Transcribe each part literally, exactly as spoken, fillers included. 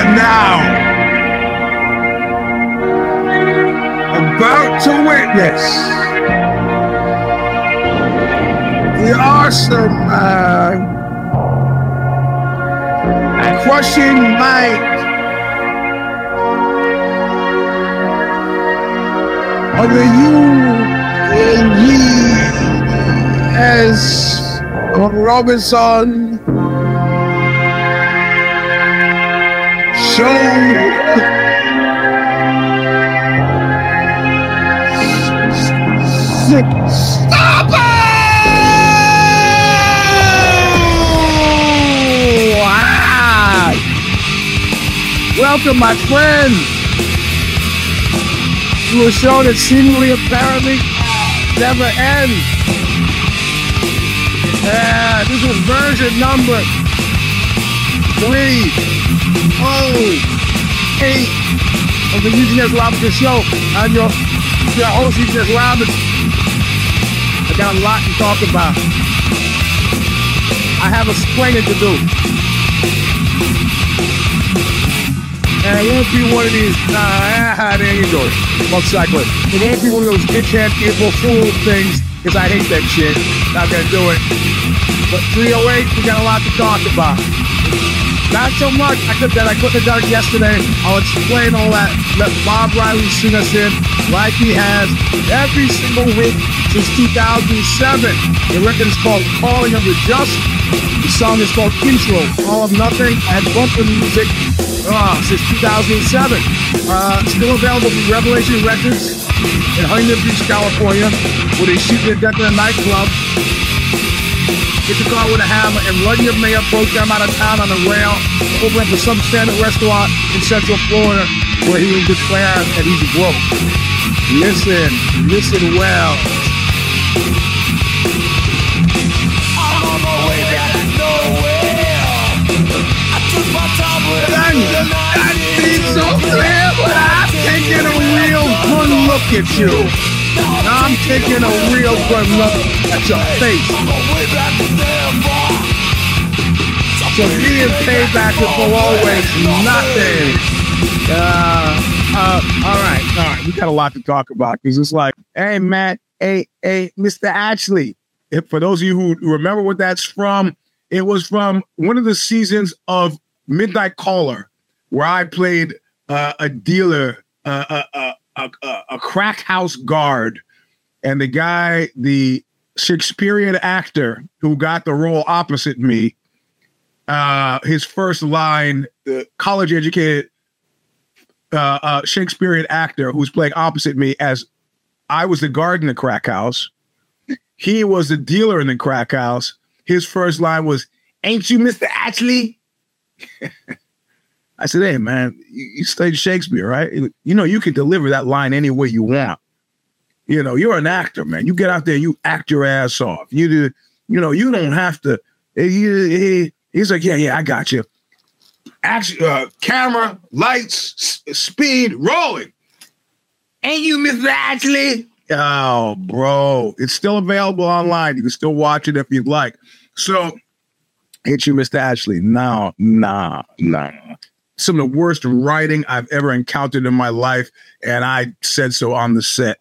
are now about to witness the awesome, uh, crushing might of the U N G S Robinson show. Stop it! Wow. Welcome, my friends, to a show that seemingly apparently never ends. Yeah, this is version number three oh eight of the U G S Robinson Show. I'm your, your host, U G S Robinson. I got a lot to talk about. I have explaining to do. And it won't be one of these, ah, there you go, motorcyclist. It won't be one of those bitch-head April Fool things, because I hate that shit. Not gonna do it. But three oh eight, we got a lot to talk about. Not so much I could, that I couldn't have done it yesterday. I'll explain all that. Let Bob Riley sing us in like he has every single week since two thousand seven. The record is called Calling of the Just. The song is called Intro, All of Nothing, and bumper music uh, since two thousand seven. Uh, still available from Revelation Records in Huntington Beach, California, where they shoot their death in a nightclub. Get your car with a hammer and run your mayor program out of town on a rail, over into some standard restaurant in Central Florida where he will declare that he's broke. Listen, listen well. I'm on my way back to nowhere. I took my time with That, that seems so clear, but I'm taking a real good look at you. I'm taking a real good look at your face. So being payback is for always nothing. Uh, uh, all right, all right. We got a lot to talk about because it's like, hey, Matt, hey, hey, Mister Ashley. If, for those of you who remember what that's from, it was from one of the seasons of Midnight Caller, where I played uh, a dealer, uh, uh, uh, a, a, a crack house guard, and the guy, the Shakespearean actor who got the role opposite me, uh, his first line, the college-educated uh, uh, Shakespearean actor who's playing opposite me as I was the guard in the crack house. He was the dealer in the crack house. His first line was, "Ain't you Mister Ashley?" I said, "Hey, man, you, you studied Shakespeare, right? You know, you can deliver that line any way you want. You know, you're an actor, man. You get out there, you act your ass off. You do, you know, you don't have to." He, he, he's like, "Yeah, yeah, I got you. Action, uh, camera, lights, s- speed, rolling. Ain't you Mister Ashley?" Oh, bro, it's still available online. You can still watch it if you'd like. So, "Ain't you Mister Ashley?" No, nah, nah. Some of the worst writing I've ever encountered in my life, and I said so on the set.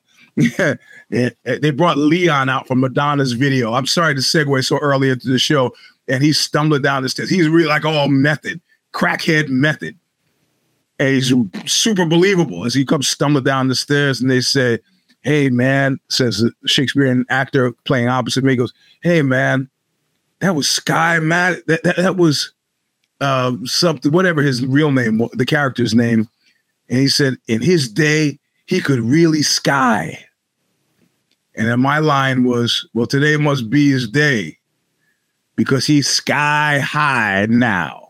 They brought Leon out from Madonna's video. I'm sorry to segue so early into the show, and he's stumbling down the stairs. He's really like all method, crackhead method. And he's super believable as he comes stumbling down the stairs, and they say, "Hey, man," says the Shakespearean actor playing opposite me, goes, "Hey, man, that was Sky Mad. That, that, that was uh, something, whatever his real name, the character's name." And he said, "In his day, he could really sky." And then my line was, "Well, today must be his day because he's sky high now."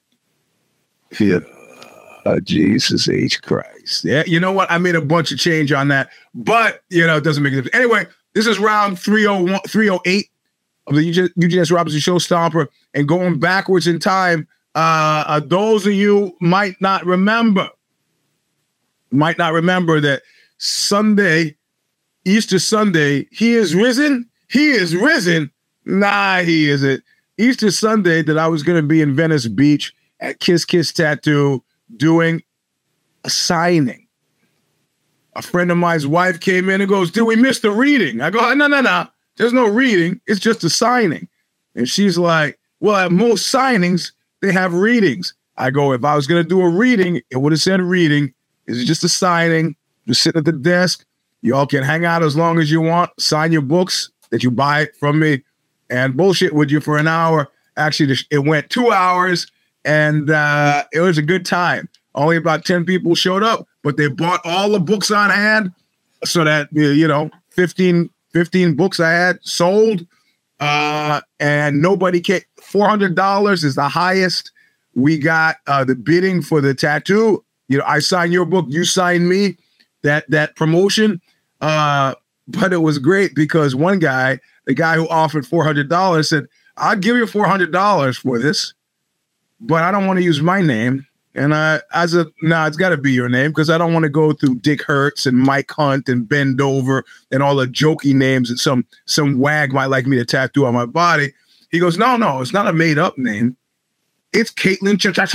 Yeah. Oh, Jesus H. Christ. Yeah, you know what? I made a bunch of change on that, but, you know, it doesn't make a difference. Anyway, this is round three oh one, three oh eight of the U G S Robinson Show Stomper. And going backwards in time, uh, uh, those of you might not remember, might not remember that Sunday, Easter Sunday, he is risen. He is risen. Nah, he isn't. Easter Sunday that I was going to be in Venice Beach at Kiss Kiss Tattoo doing a signing. A friend of mine's wife came in and goes, "Did we miss the reading?" I go, "No, no, no. There's no reading. It's just a signing." And she's like, "Well, at most signings, they have readings." I go, "If I was going to do a reading, it would have said reading. It's just a signing. Just sitting at the desk. Y'all can hang out as long as you want. Sign your books that you buy from me and bullshit with you for an hour." Actually, it went two hours and uh, it was a good time. Only about ten people showed up, but they bought all the books on hand so that, you know, fifteen, fifteen books I had sold uh, and nobody came. four hundred dollars is the highest. We got uh, the bidding for the tattoo. You know, I signed your book, you signed me, that, that promotion. Uh, but it was great because one guy, the guy who offered four hundred dollars said, "I'll give you four hundred dollars for this, but I don't want to use my name." And I, as a, nah, it's got to be your name because I don't want to go through Dick Hertz and Mike Hunt and Ben Dover and all the jokey names that some some wag might like me to tattoo on my body. He goes, "No, no, it's not a made up name. It's Caitlin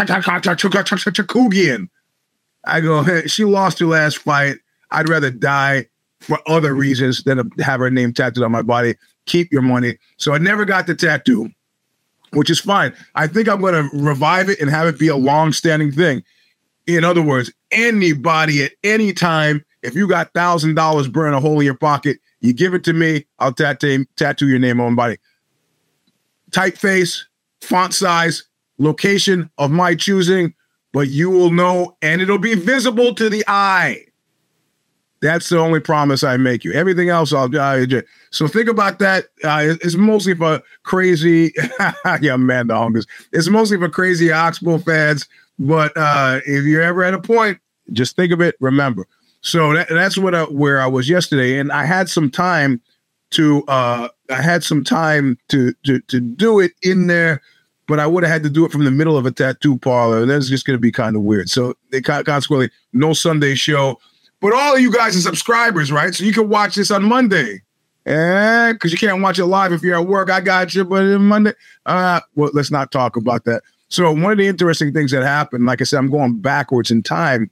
Chookagian." I go, "Hey, she lost her last fight. I'd rather die for other reasons than to have her name tattooed on my body. Keep your money." So I never got the tattoo, which is fine. I think I'm going to revive it and have it be a long-standing thing. In other words, anybody at any time, if you got one thousand dollars burning a hole in your pocket, you give it to me, I'll tattoo, tattoo your name on my body. Typeface, font size, location of my choosing, but you will know, and it'll be visible to the eye. That's the only promise I make you. Everything else, I'll do. So think about that. Uh, it's mostly for crazy, yeah, man, the hungers. It's mostly for crazy Oxbow fans. But uh, if you're ever at a point, just think of it. Remember. So that, that's what I, where I was yesterday, and I had some time to. Uh, I had some time to to to do it in there, but I would have had to do it from the middle of a tattoo parlor. And that's just going to be kind of weird. So they consequently no Sunday show. But all of you guys are subscribers, right? So you can watch this on Monday. Yeah, because you can't watch it live if you're at work. I got you, but Monday. Uh, well, let's not talk about that. So one of the interesting things that happened, like I said, I'm going backwards in time.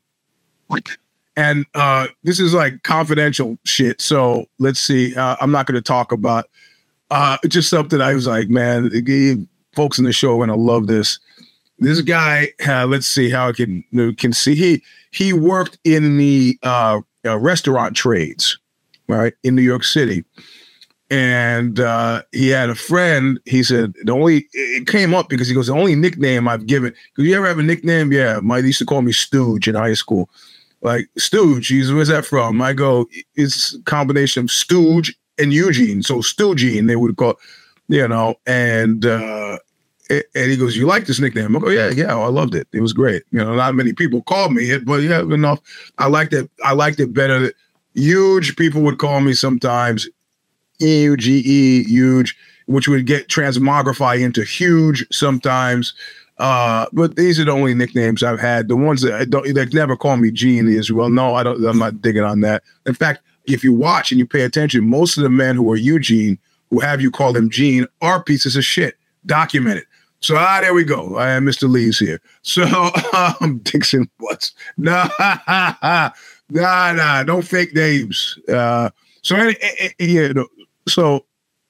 And uh, this is like confidential shit. So let's see. Uh, I'm not going to talk about uh, just something I was like, man, folks in the show are going to love this. This guy, uh, let's see how I can can see. He he worked in the uh, uh, restaurant trades, right, in New York City, and uh, he had a friend. He said the only it came up because he goes the only nickname I've given. Because you ever have a nickname? Yeah, my they used to call me Stooge in high school. Like Stooge, he's where's that from? I go, it's a combination of Stooge and Eugene, so Stoogene they would call, you know, and. Uh, And he goes, "You like this nickname?" I go, "Yeah, yeah, I loved it. It was great. You know, not many people called me it, but yeah, enough. I liked it. I liked it better. Huge people would call me sometimes, E U G E, huge, which would get transmogrify into huge sometimes. Uh, but these are the only nicknames I've had. The ones that I don't, they never call me Gene as well. No, I don't. I'm not digging on that. In fact, if you watch and you pay attention, most of the men who are Eugene, who have you call them Gene, are pieces of shit. Documented. So, ah, there we go. I am Mister Lee's here. So, um, Dixon Butts. Nah, nah, nah, no fake names. Uh, so, any, yeah, no, so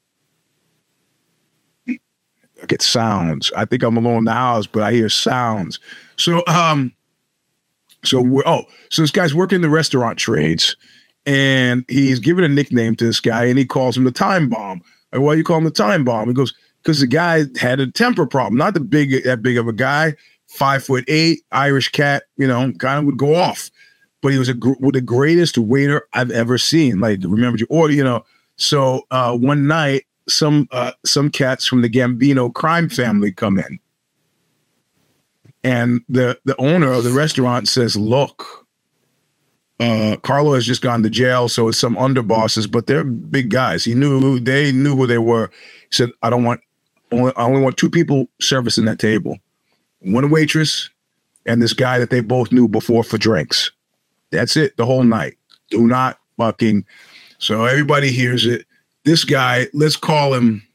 I get sounds. I think I'm alone in the house, but I hear sounds. So, um, so we're, oh, so this guy's working the restaurant trades, and he's giving a nickname to this guy, and he calls him the Time Bomb. Like, why do you call him the Time Bomb? He goes, because the guy had a temper problem, not the big, that big of a guy, five foot eight, Irish cat, you know, kind of would go off. But he was a, the greatest waiter I've ever seen. Like, remember your order, you know. So uh, one night, some uh, some cats from the Gambino crime family come in, and the the owner of the restaurant says, "Look, uh, Carlo has just gone to jail, so it's some underbosses, but they're big guys. He knew they knew who they were." He said, "I don't want." Only, I only want two people servicing that table. One waitress and this guy that they both knew before for drinks. That's it the whole night. Do not fucking. So everybody hears it. This guy, let's call him,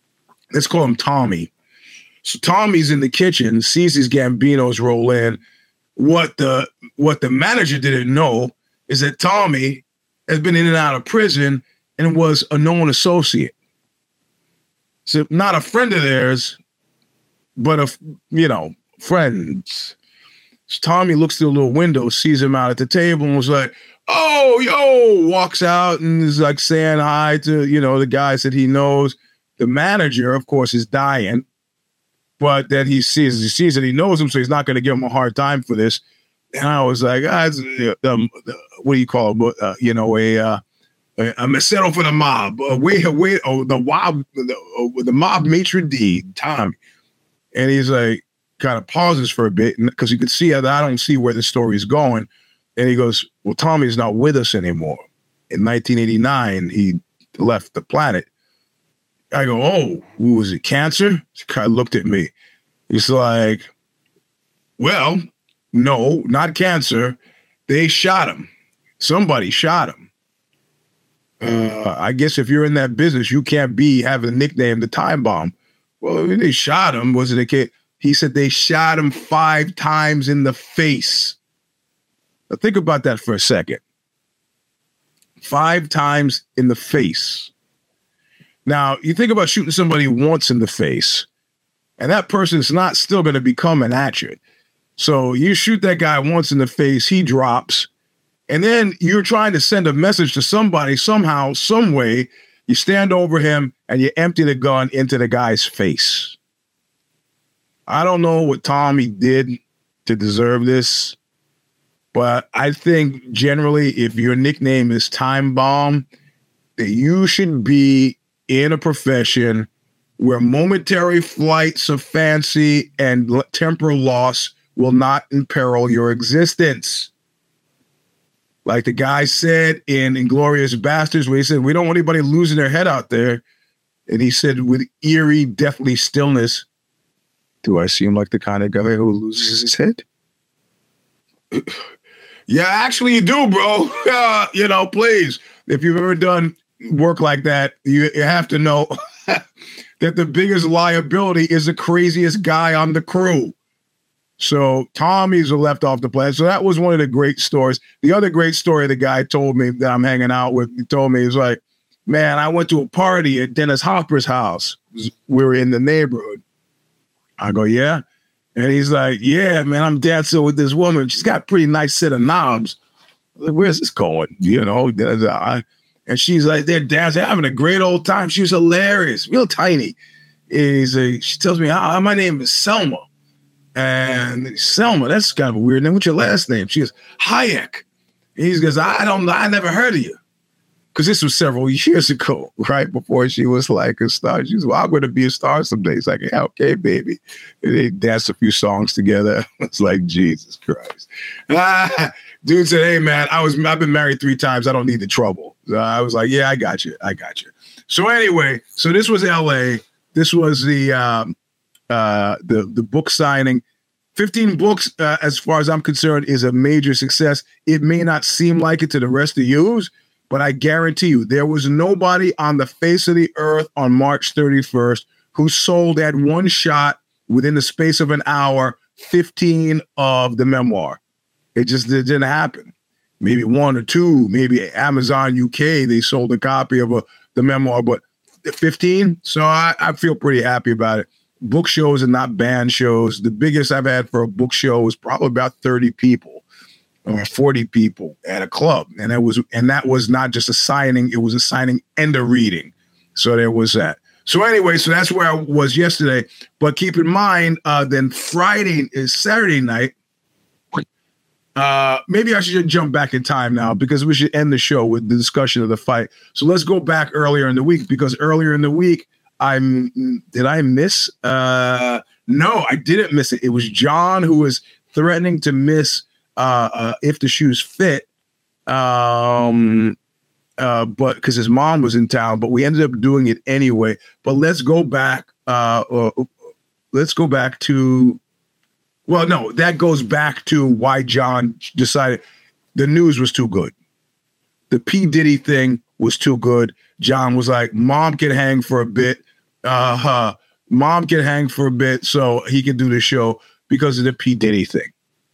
let's call him Tommy. So Tommy's in the kitchen, sees these Gambinos roll in, what the what the manager didn't know is that Tommy has been in and out of prison and was a known associate. So not a friend of theirs, but a, you know, friends. So Tommy looks through a little window, sees him out at the table and was like, oh, yo, walks out and is like saying hi to, you know, the guys that he knows. The manager, of course, is dying, but that he sees, he sees that he knows him, so he's not going to give him a hard time for this. And I was like, ah, um, what do you call it? Uh, you know, a, uh, I'm a settle for the mob. Uh, wait, wait, oh, the mob, the, uh, the mob maitre d', Tommy. And he's like, kind of pauses for a bit because you could see that I don't see where the story is going. And he goes, well, Tommy's not with us anymore. In nineteen eighty-nine, he left the planet. I go, oh, who was it? Cancer? He kind of looked at me. He's like, well, no, not cancer. They shot him. Somebody shot him. Uh, I guess if you're in that business, you can't be having a nickname the Time Bomb. Well, they shot him. Was it a kid? He said they shot him five times in the face. Now think about that for a second. Five times in the face. Now, you think about shooting somebody once in the face, and that person's not still going to become an actor. So you shoot that guy once in the face, he drops, and then you're trying to send a message to somebody somehow, some way. You stand over him and you empty the gun into the guy's face. I don't know what Tommy did to deserve this, but I think generally if your nickname is Time Bomb, that you should be in a profession where momentary flights of fancy and l- temporal loss will not imperil your existence. Like the guy said in Inglourious Bastards, where he said, we don't want anybody losing their head out there. And he said, with eerie, deathly stillness, do I seem like the kind of guy who loses his head? Yeah, actually you do, bro. Uh, you know, please, if you've ever done work like that, you, you have to know that the biggest liability is the craziest guy on the crew. So Tommy's left off the planet. So that was one of the great stories. The other great story the guy told me that I'm hanging out with, he told me, he was like, man, I went to a party at Dennis Hopper's house. We were in the neighborhood. I go, yeah. And he's like, yeah, man, I'm dancing with this woman. She's got a pretty nice set of knobs. Like, where's this going? You know, and she's like, they're dancing, having a great old time. She was hilarious, real tiny. He's like, she tells me, oh, my name is Selma. And Selma, that's kind of a weird name. What's your last name? She goes, Hayek. And he goes, I don't know. I never heard of you. Because this was several years ago, right before she was like a star. She was, well, I'm going to be a star someday. It's like, yeah, okay, baby. And they danced a few songs together. It's like, Jesus Christ. Ah, dude said, hey, man, I was, I've been married three times. I don't need the trouble. So I was like, yeah, I got you. I got you. So anyway, so this was L A. This was the um, uh, the the book signing. fifteen books, uh, as far as I'm concerned, is a major success. It may not seem like it to the rest of yous, but I guarantee you, there was nobody on the face of the earth on March thirty-first who sold at one shot within the space of an hour fifteen of the memoir. It just it didn't happen. Maybe one or two, maybe Amazon U K, they sold a copy of a, the memoir, but fifteen? So I, I feel pretty happy about it. Book shows and not band shows. The biggest I've had for a book show was probably about thirty people. Or forty people at a club. And that was and that was not just a signing, it was a signing and a reading. So there was that. So anyway, so that's where I was yesterday. But keep in mind, uh, then Friday is Saturday night. Uh, maybe I should jump back in time now because we should end the show with the discussion of the fight. So let's go back earlier in the week because earlier in the week, I'm did I miss? Uh, no, I didn't miss it. It was John who was threatening to miss Uh, uh, if the shoes fit, um, uh, but because his mom was in town, but we ended up doing it anyway. But let's go back. Uh, uh, let's go back to. Well, no, that goes back to why John decided the news was too good. The P. Diddy thing was too good. John was like, "Mom can hang for a bit. Uh, huh. Mom can hang for a bit, so he can do the show because of the P. Diddy thing."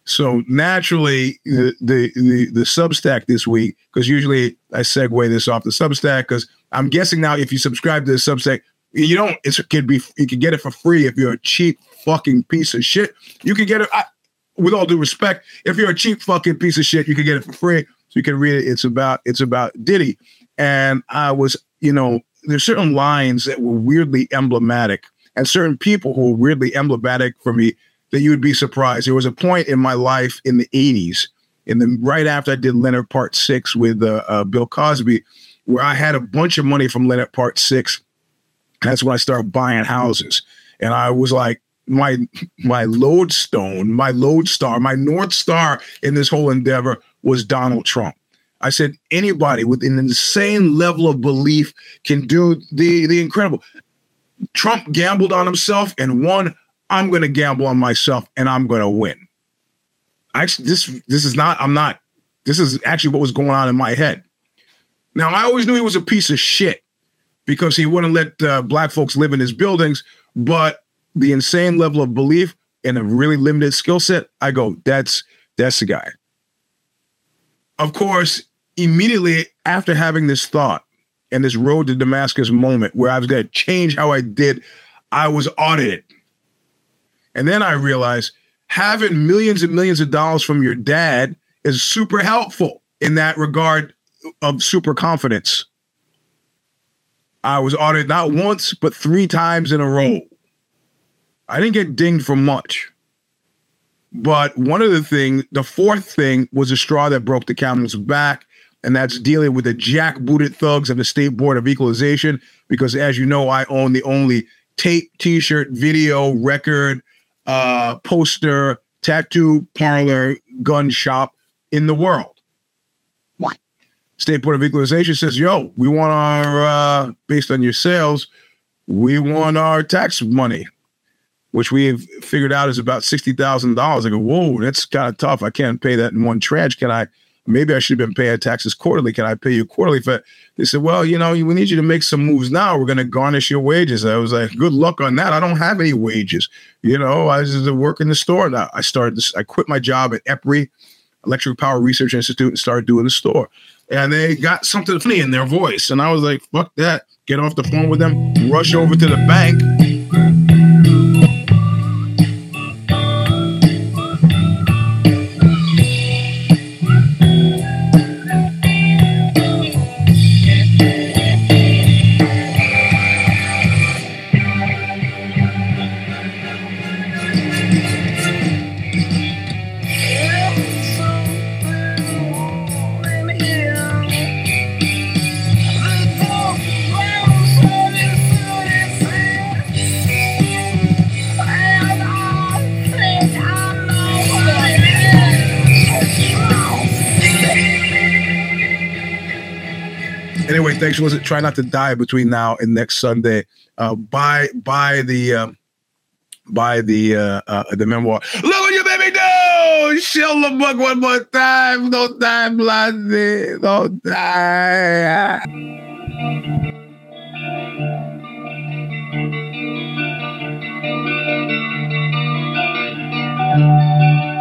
So naturally, the the the, the Substack this week, because usually I segue this off the Substack, because I'm guessing now if you subscribe to the Substack, you don't. It could be you can get it for free if you're a cheap fucking piece of shit. You can get it. I, with all due respect, if you're a cheap fucking piece of shit, you can get it for free. So you can read it. It's about it's about Diddy, and I was you know there's certain lines that were weirdly emblematic, and certain people who were weirdly emblematic for me that you would be surprised. There was a point in my life in the eighties, in the right after I did Leonard Part Six with uh, uh, Bill Cosby, where I had a bunch of money from Leonard Part Six. That's when I started buying houses, and I was like, my my lodestone, my lodestar, my North Star in this whole endeavor was Donald Trump. I said anybody with an insane level of belief can do the the incredible. Trump gambled on himself and won. I'm going to gamble on myself and I'm going to win. Actually, this this is not. I'm not. This is actually what was going on in my head. Now, I always knew he was a piece of shit because he wouldn't let uh, black folks live in his buildings, but the insane level of belief and a really limited skill set, I go, that's that's the guy. Of course, immediately after having this thought and this road to Damascus moment where I was going to change how I did, I was audited. And then I realized having millions and millions of dollars from your dad is super helpful in that regard of super confidence. I was audited not once, but three times in a row. I didn't get dinged for much. But one of the things, the fourth thing was a straw that broke the camel's back, and that's dealing with the jackbooted thugs of the State Board of Equalization, because as you know, I own the only tape, t-shirt, video, record, uh, poster, tattoo parlor, gun shop in the world. What? State Board of Equalization says, yo, we want our, uh, based on your sales, we want our tax money, which we've figured out is about sixty thousand dollars. I go, whoa, that's kind of tough. I can't pay that in one tranche. Can I, maybe I should have been paying taxes quarterly. Can I pay you quarterly for it? They said, well, you know, we need you to make some moves now. We're going to garnish your wages. I was like, good luck on that. I don't have any wages. You know, I was just working the store now. I started this, I quit my job at EPRI, Electric Power Research Institute, and started doing the store. And they got something funny in their voice. And I was like, fuck that. Get off the phone with them, rush over to the bank. Anyway, thanks. Was it try not to die between now and next Sunday? Uh, buy buy the um, buy the uh, uh, the memoir. Look what you made me do! Show the book one more time. Don't die, Blondie. Don't die. Thank you.